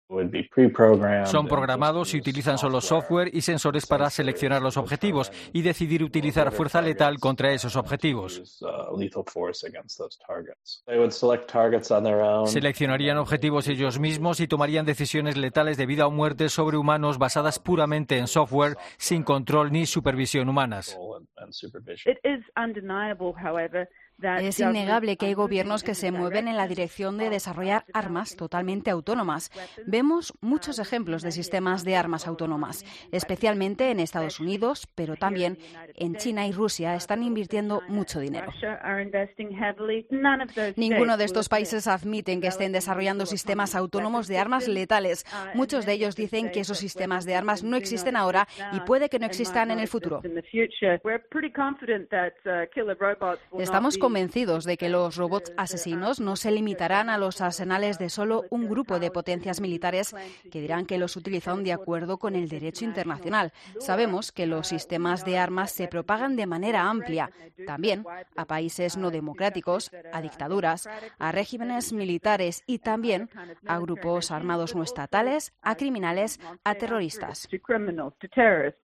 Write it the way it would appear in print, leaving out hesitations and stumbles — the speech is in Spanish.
Son programados y utilizan solo software y sensores para seleccionar los objetivos y decidir utilizar fuerza letal contra esos objetivos. Seleccionarían objetivos ellos mismos y tomarían decisiones letales de vida o muerte sobre humanos basadas puramente en software, sin control ni supervisión humanas. Es innegable que hay gobiernos que se mueven en la dirección de desarrollar armas totalmente autónomas. Vemos muchos ejemplos de sistemas de armas autónomas, especialmente en Estados Unidos, pero también en China y Rusia están invirtiendo mucho dinero. Ninguno de estos países admiten que estén desarrollando sistemas autónomos de armas letales. Muchos de ellos dicen que esos sistemas de armas no existen ahora y puede que no existan en el futuro. Estamos convencidos de que los robots asesinos no se limitarán a los arsenales de solo un grupo de potencias militares que dirán que los utilizan de acuerdo con el derecho internacional. Sabemos que los sistemas de armas se propagan de manera amplia, también a países no democráticos, a dictaduras, a regímenes militares y también a grupos armados no estatales, a criminales, a terroristas.